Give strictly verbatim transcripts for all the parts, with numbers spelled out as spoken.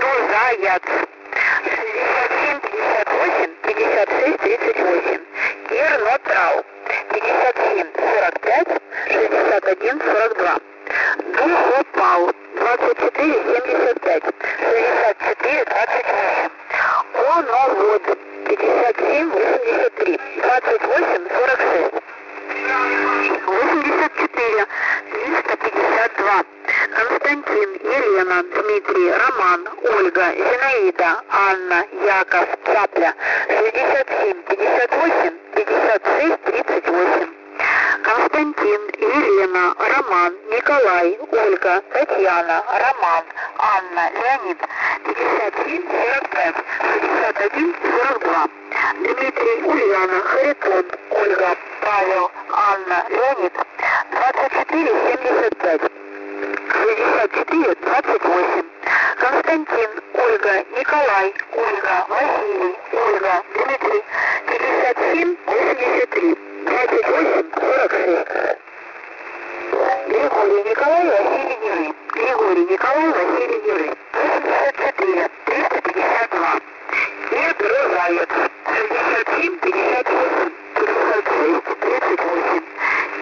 Петро Заяц. шестьдесят семь пятьдесят восемь пятьдесят шесть тридцать восемь. Ернотрау. пятьдесят семь сорок пять шестьдесят один сорок два. Духопал. двадцать четыре семьдесят пять шестьдесят четыре двадцать восемь. Оновод. пятьдесят семь восемьдесят три двадцать восемь сорок шесть. восемьдесят четыре триста пятьдесят два. Константин, Елена, Дмитрий, Роман, Ольга, Зинаида, Анна, Яков, Цапля. шестьдесят семь пятьдесят восемь пятьдесят шесть тридцать восемь. Константин, Елена, Роман, Николай, Ольга, Татьяна, Роман, Анна, Леонид. пятьдесят семь сорок пять шестьдесят один сорок два. Дмитрий, Ульяна, Харитон, Ольга, Павел, Анна, Леонид. двадцать четыре семьдесят пять шестьдесят четыре двадцать восемь. Константин, Ольга, Николай, Ольга, Василий, Ольга, Дмитрий. пятьдесят семь восемьдесят три двадцать восемь сорок шесть. Григорий Николай, Василий Неры. Григорий Николай, Василий Неры. восемьдесят четыре триста пятьдесят два. Петро Заяц. шестьдесят семь пятьдесят восемь пятьдесят шесть тридцать восемь.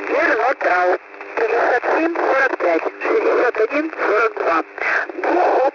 Ернотрау. пятьдесят семь сорок пять шестьдесят один сорок два.